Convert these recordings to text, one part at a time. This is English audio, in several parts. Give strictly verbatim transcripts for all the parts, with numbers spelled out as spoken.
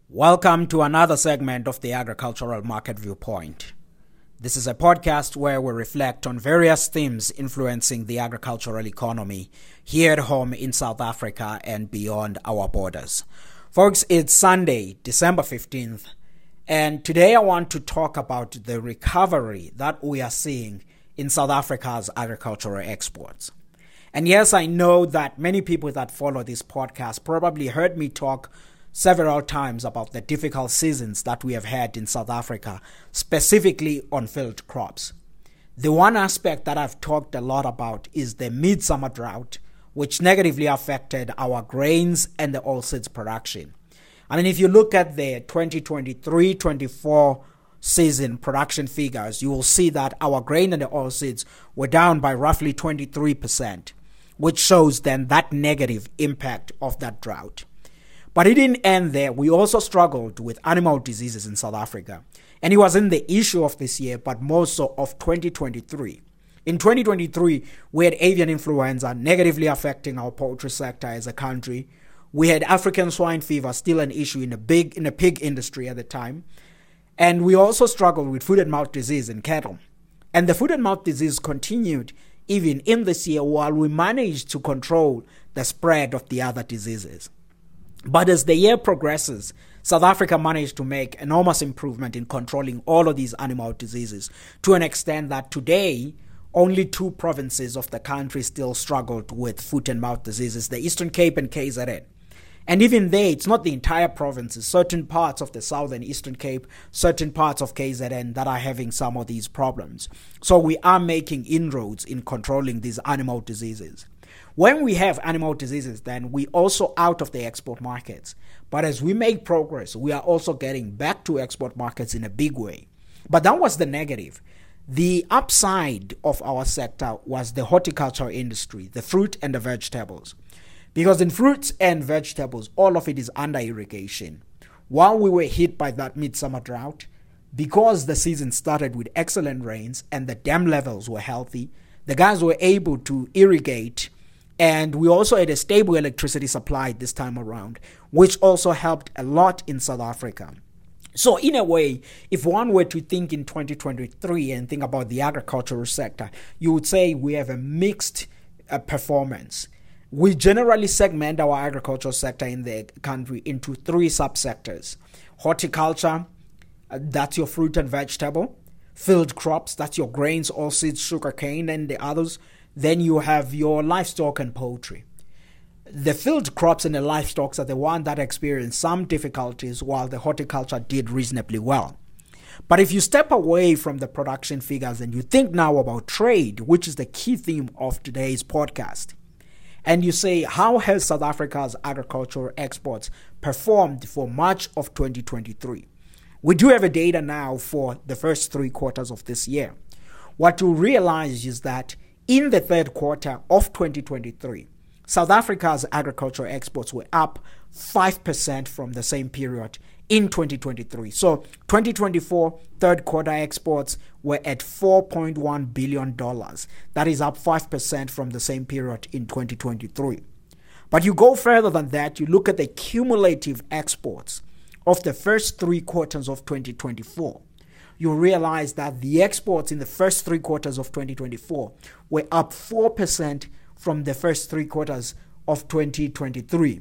Welcome to another segment of the Agricultural Market Viewpoint. This is a podcast where we reflect on various themes influencing the agricultural economy here at home in South Africa and beyond our borders. Folks, it's Sunday, December fifteenth, and today I want to talk about the recovery that we are seeing in South Africa's agricultural exports. And yes, I know that many people that follow this podcast probably heard me talk several times about the difficult seasons that we have had in South Africa, specifically on field crops. The one aspect that I've talked a lot about is the midsummer drought, which negatively affected our grains and the oilseeds production. I mean, if you look at the twenty twenty-three twenty-four season production figures, you will see that our grain and the oilseeds were down by roughly twenty-three percent, which shows then that negative impact of that drought. But it didn't end there. We also struggled with animal diseases in South Africa. And it wasn't the issue of this year, but more so of twenty twenty-three. In twenty twenty-three, we had avian influenza negatively affecting our poultry sector as a country. We had African swine fever, still an issue in a big in the pig industry at the time. And we also struggled with foot and mouth disease in cattle. And the foot and mouth disease continued even in this year while we managed to control the spread of the other diseases. But as the year progresses, South Africa managed to make enormous improvement in controlling all of these animal diseases to an extent that today, only two provinces of the country still struggled with foot and mouth diseases, the Eastern Cape and K Z N. And even there, it's not the entire provinces, certain parts of the Southern Eastern Cape, certain parts of K Z N that are having some of these problems. So we are making inroads in controlling these animal diseases. When we have animal diseases, then we also out of the export markets. But as we make progress, we are also getting back to export markets in a big way. But that was the negative. The upside of our sector was the horticulture industry, the fruit and the vegetables. Because in fruits and vegetables, all of it is under irrigation. While we were hit by that midsummer drought, because the season started with excellent rains and the dam levels were healthy, the guys were able to irrigate. And we also had a stable electricity supply this time around, which also helped a lot in South Africa. So in a way, if one were to think in twenty twenty-three and think about the agricultural sector, you would say we have a mixed uh, performance. We generally segment our agricultural sector in the country into three subsectors. Horticulture, uh, that's your fruit and vegetable. Field crops, that's your grains, oilseeds, sugarcane, and the others. Then you have your livestock and poultry. The field crops and the livestock are the one that experienced some difficulties while the horticulture did reasonably well. But if you step away from the production figures and you think now about trade, which is the key theme of today's podcast, and you say, how has South Africa's agricultural exports performed for much of twenty twenty-three? We do have a data now for the first three quarters of this year. What you realize is that in the third quarter of twenty twenty-three, South Africa's agricultural exports were up five percent from the same period in twenty twenty-three. So twenty twenty-four third quarter exports were at four point one billion dollars. That is up five percent from the same period in twenty twenty-three. But you go further than that, you look at the cumulative exports of the first three quarters of twenty twenty-four. You realize that the exports in the first three quarters of twenty twenty-four were up four percent from the first three quarters of twenty twenty-three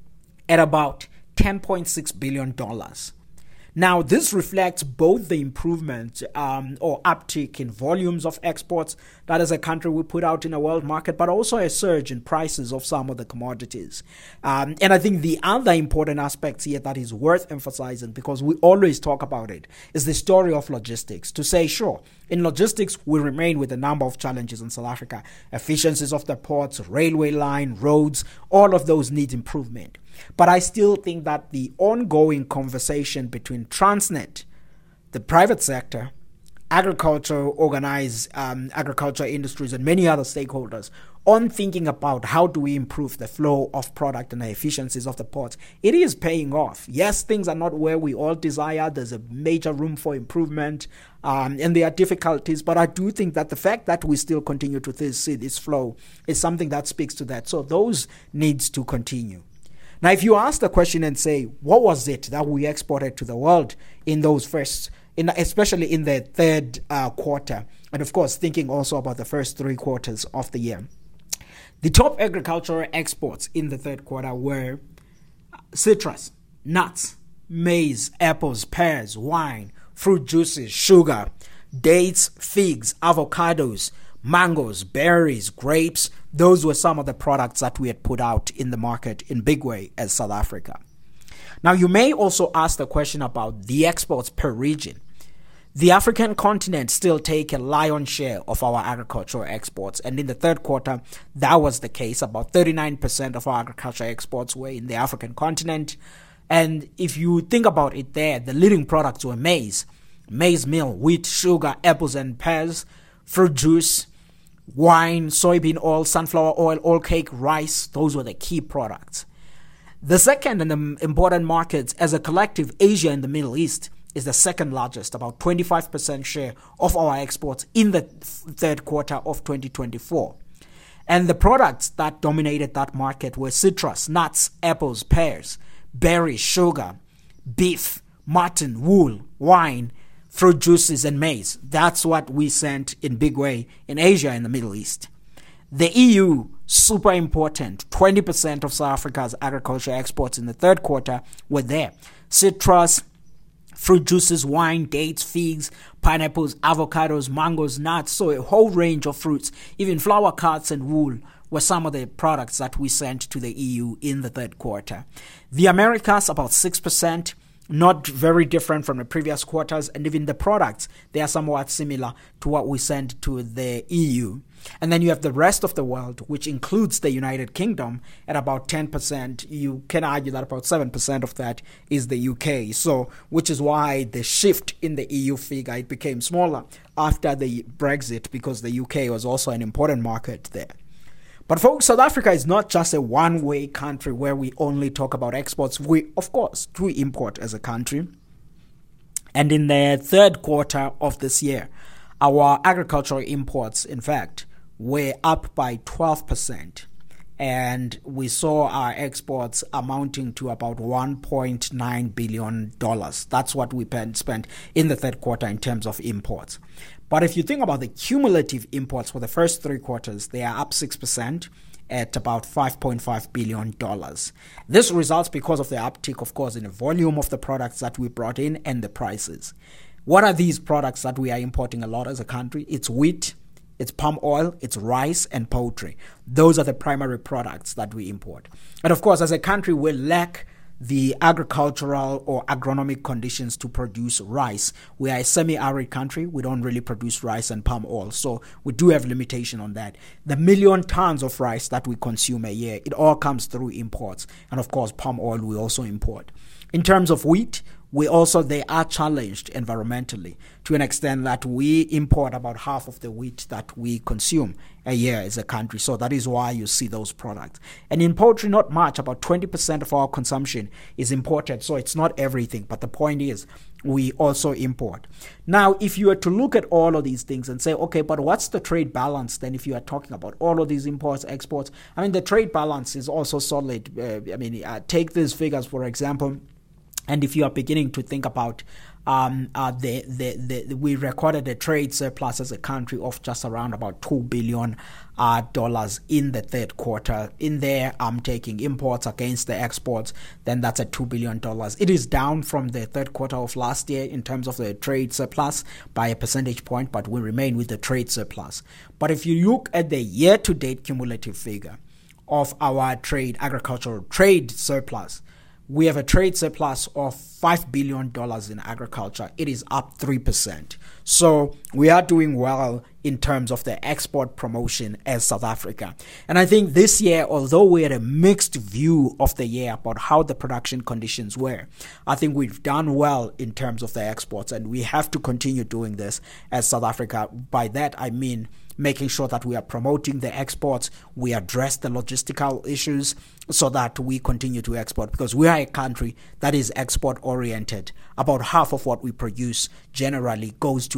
at about ten point six billion dollars. Now, this reflects both the improvement um, or uptick in volumes of exports that as a country we put out in a world market, but also a surge in prices of some of the commodities. Um, and I think the other important aspect here that is worth emphasizing, because we always talk about it, is the story of logistics. To say, sure, in logistics, we remain with a number of challenges in South Africa. Efficiencies of the ports, railway line, roads, all of those need improvement. But I still think that the ongoing conversation between Transnet, the private sector, agriculture, organized um, agriculture industries, and many other stakeholders on thinking about how do we improve the flow of product and the efficiencies of the ports, it is paying off. Yes, things are not where we all desire. There's a major room for improvement, um, and there are difficulties. But I do think that the fact that we still continue to th- see this flow is something that speaks to that. So those needs to continue. Now, if you ask the question and say, what was it that we exported to the world in those first, in, especially in the third uh, quarter, and of course, thinking also about the first three quarters of the year, the top agricultural exports in the third quarter were citrus, nuts, maize, apples, pears, wine, fruit juices, sugar, dates, figs, avocados, mangoes, berries, grapes. Those were some of the products that we had put out in the market in big way as South Africa. Now, you may also ask the question about the exports per region. The African continent still take a lion's share of our agricultural exports, and in the third quarter, that was the case. About thirty-nine percent of our agricultural exports were in the African continent. And if you think about it there, the leading products were maize, maize meal, wheat, sugar, apples and pears, fruit juice, wine, soybean oil, sunflower oil, oil cake, rice. Those were the key products. The second and the important markets as a collective, Asia and the Middle East, is the second largest, about twenty-five percent share of our exports in the third quarter of twenty twenty-four. And the products that dominated that market were citrus, nuts, apples, pears, berries, sugar, beef, mutton, wool, wine, fruit juices, and maize. That's what we sent in big way in Asia and the Middle East. The E U, super important. twenty percent of South Africa's agricultural exports in the third quarter were there. Citrus, fruit juices, wine, dates, figs, pineapples, avocados, mangoes, nuts, so a whole range of fruits. Even flour curds and wool were some of the products that we sent to the E U in the third quarter. The Americas, about six percent, not very different from the previous quarters, and even the products, they are somewhat similar to what we sent to the E U. And then you have the rest of the world, which includes the United Kingdom, at about ten percent. You can argue that about seven percent of that is the U K. So, which is why the shift in the E U figure, it became smaller after the Brexit, because the U K was also an important market there. But folks, South Africa is not just a one-way country where we only talk about exports. We, of course, do import as a country. And in the third quarter of this year, our agricultural imports, in fact, were up by twelve percent. And we saw our exports amounting to about one point nine billion dollars. That's what we spent in the third quarter in terms of imports. But if you think about the cumulative imports for the first three quarters, they are up six percent at about five point five billion dollars. This results because of the uptick, of course, in the volume of the products that we brought in and the prices. What are these products that we are importing a lot as a country? It's wheat, it's palm oil, it's rice, and poultry. Those are the primary products that we import. And of course, as a country, we lack the agricultural or agronomic conditions to produce rice. We are a semi-arid country. We don't really produce rice and palm oil, so we do have limitation on that. The million tons of rice that we consume a year, it all comes through imports. And of course, palm oil we also import. In terms of wheat, we also, they are challenged environmentally to an extent that we import about half of the wheat that we consume a year as a country. So that is why you see those products. And in poultry, not much, about twenty percent of our consumption is imported. So it's not everything. But the point is, we also import. Now, if you were to look at all of these things and say, okay, but what's the trade balance then if you are talking about all of these imports, exports? I mean, the trade balance is also solid. Uh, I mean, uh, take these figures, for example. And if you are beginning to think about um, uh, the, the, the, we recorded a trade surplus as a country of just around about two billion dollars uh, in the third quarter. In there, I'm taking imports against the exports, then that's at two billion dollars. It is down from the third quarter of last year in terms of the trade surplus by a percentage point, but we remain with the trade surplus. But if you look at the year-to-date cumulative figure of our trade, agricultural trade surplus, we have a trade surplus of five billion dollars in agriculture. It is up three percent. So we are doing well in terms of the export promotion as South Africa. And I think this year, although we had a mixed view of the year about how the production conditions were, I think we've done well in terms of the exports, and we have to continue doing this as South Africa. By that, I mean making sure that we are promoting the exports, we address the logistical issues so that we continue to export, because we are a country that is export oriented. About half of what we produce generally goes to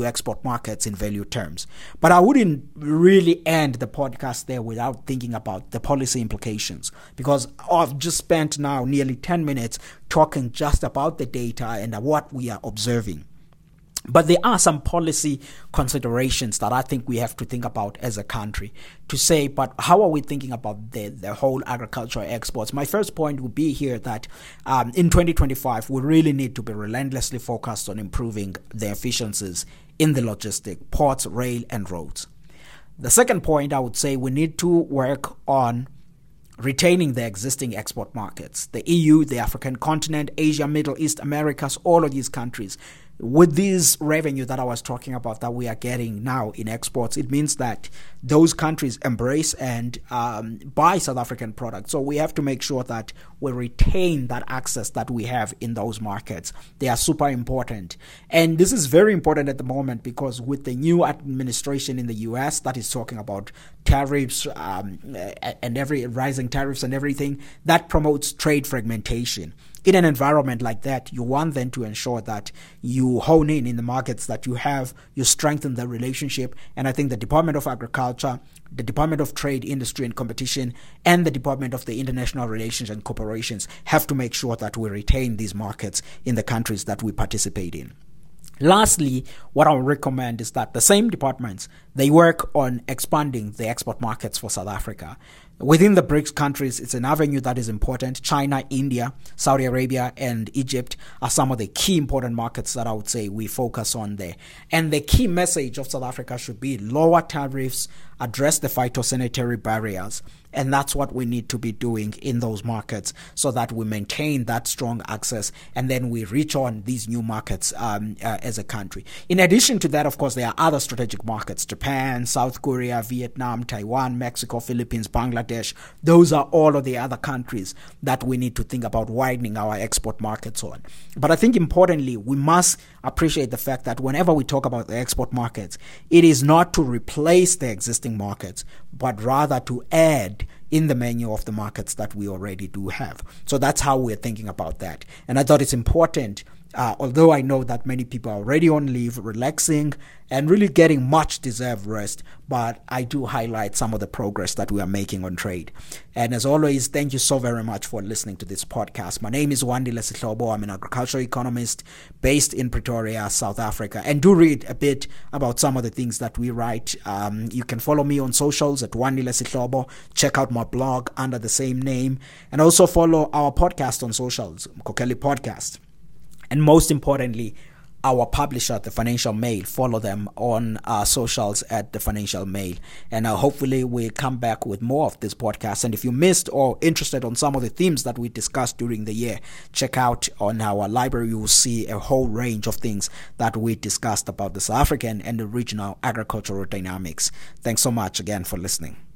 to export markets in value terms. But I wouldn't really end the podcast there without thinking about the policy implications, because I've just spent now nearly ten minutes talking just about the data and what we are observing. But there are some policy considerations that I think we have to think about as a country to say, but how are we thinking about the, the whole agricultural exports? My first point would be here that um, in twenty twenty-five, we really need to be relentlessly focused on improving the efficiencies in the logistic, ports, rail, and roads. The second point, I would say we need to work on retaining the existing export markets. The E U, the African continent, Asia, Middle East, Americas, all of these countries. With this revenue that I was talking about that we are getting now in exports, it means that those countries embrace and um, buy South African products. So we have to make sure that we retain that access that we have in those markets. They are super important. And this is very important at the moment because with the new administration in the U S that is talking about tariffs um, and every rising tariffs and everything, that promotes trade fragmentation. In an environment like that, you want then to ensure that you hone in in the markets that you have, you strengthen the relationship. And I think the Department of Agriculture, the Department of Trade, Industry and Competition, and the Department of the International Relations and Corporations have to make sure that we retain these markets in the countries that we participate in. Lastly, what I would recommend is that the same departments, they work on expanding the export markets for South Africa. Within the BRICS countries, it's an avenue that is important. China, India, Saudi Arabia, and Egypt are some of the key important markets that I would say we focus on there. And the key message of South Africa should be lower tariffs, address the phytosanitary barriers. And that's what we need to be doing in those markets so that we maintain that strong access and then we reach on these new markets um, uh, as a country. In addition to that, of course, there are other strategic markets: Japan, South Korea, Vietnam, Taiwan, Mexico, Philippines, Bangladesh. Those are all of the other countries that we need to think about widening our export markets on. But I think importantly, we must appreciate the fact that whenever we talk about the export markets, it is not to replace the existing markets, but rather to add in the menu of the markets that we already do have. So that's how we're thinking about that. And I thought it's important, uh, although I know that many people are already on leave, relaxing, and really getting much deserved rest, but I do highlight some of the progress that we are making on trade. And as always, thank you so very much for listening to this podcast. My name is Wandile Sihlobo. I'm an agricultural economist based in Pretoria, South Africa. And do read a bit about some of the things that we write. Um, you can follow me on socials at Wandile Sihlobo. Check out my blog under the same name. And also follow our podcast on socials, Mkokeli Podcast. And most importantly, our publisher, The Financial Mail. Follow them on our socials at The Financial Mail. And uh, hopefully we'll come back with more of this podcast. And if you missed or interested on some of the themes that we discussed during the year, check out on our library. You will see a whole range of things that we discussed about the South African and the regional agricultural dynamics. Thanks so much again for listening.